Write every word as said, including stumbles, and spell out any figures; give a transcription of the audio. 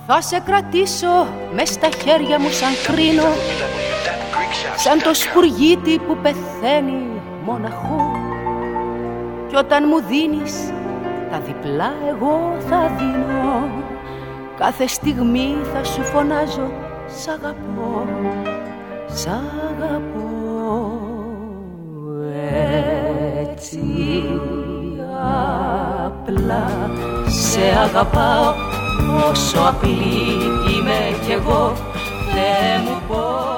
Θα σε κρατήσω μες στα χέρια μου σαν κρίνο, σαν το σπουργίτι που πεθαίνει μοναχό. Κι όταν μου δίνεις τα διπλά εγώ θα δίνω, κάθε στιγμή θα σου φωνάζω σ' αγαπώ, σ' αγαπώ. Έτσι απλά σε αγαπάω, όσο απλή είμαι κι εγώ, δεν μου πω.